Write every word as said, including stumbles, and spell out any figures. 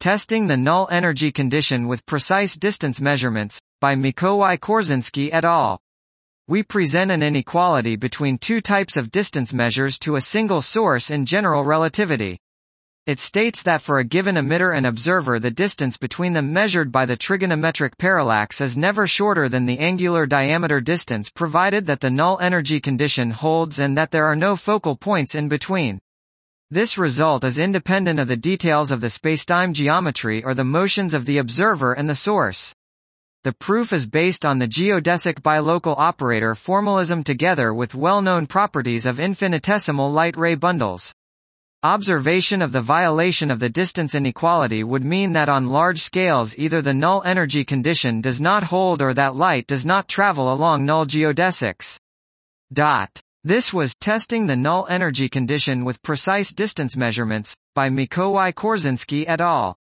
Testing the null energy condition with precise distance measurements, by Mikołaj-Korzynski et al. We present an inequality between two types of distance measures to a single source in general relativity. It states that for a given emitter and observer the distance between them measured by the trigonometric parallax is never shorter than the angular diameter distance provided that the null energy condition holds and that there are no focal points in between. This result is independent of the details of the spacetime geometry or the motions of the observer and the source. The proof is based on the geodesic bilocal operator formalism together with well-known properties of infinitesimal light ray bundles. Observation of the violation of the distance inequality would mean that on large scales either the null energy condition does not hold or that light does not travel along null geodesics. Dot. This was Testing the Null Energy Condition with Precise Distance Measurements, by Mikołaj-Korzynski et al.